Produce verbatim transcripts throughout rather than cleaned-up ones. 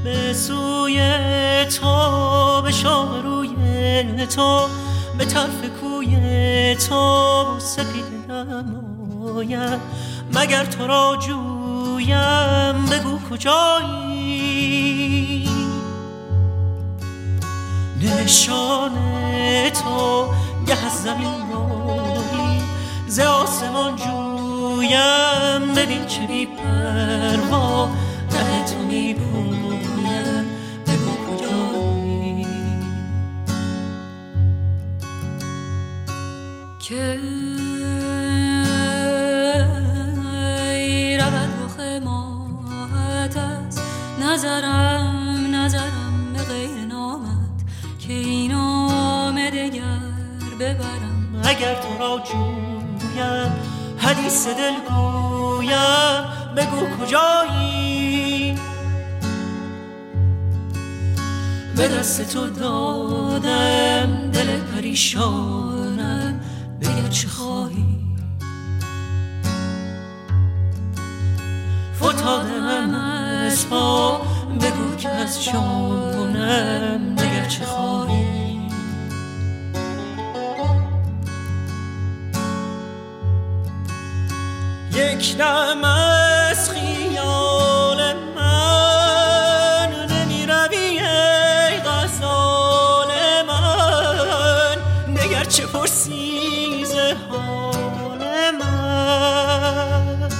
به سوی تو، به شام روی تو، به طرف کوی تو سپید نمایم. مگر تو را جویم بگو کجایی؟ نشان تو گه از زمین روی ز آسمان جویم. ببین چه بی پروا ره تو می پویم، بگو کجایی؟ که رود رخ ماهت از نظرم، نظرم به غیر نامت، که این نام دگر ببرم. اگر تو را جویم حدیث دل گویم، بگو کجایی؟ به دست تو دادم دل پریشانم، بگر چه خواهی؟ فتادم از پا، بگو که از جانم، بگر چه خواهی؟ یک دم از خیال من نمی روی ای غزال من، نگر چه پرسی ز حال من.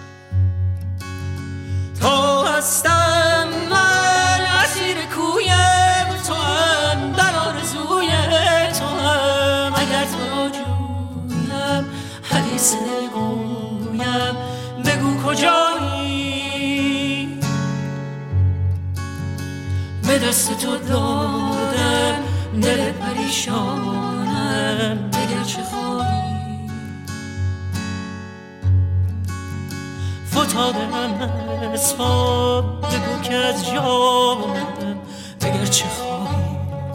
تا هستم من اسیر کویم تو هم، در آرزوی تو هم. اگر تو را جویم حدیث دل گویم، بگو کجایی؟ به دست تو دادم دل پریشانم، بگر چه خواهی؟ فتادم از پا، بگو که از جانم، بگر چه خواهی؟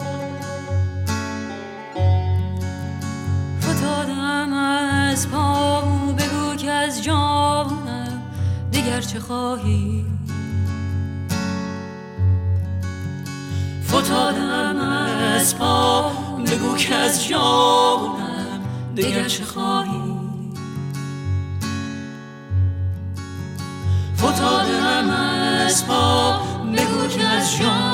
فتادم از پا، بگو که از جانم، دیگر چه خواهی؟ فتادم از پا، بگو که از جانم، دیگر چه خواهی؟ فتادم از پا، بگو که از جانم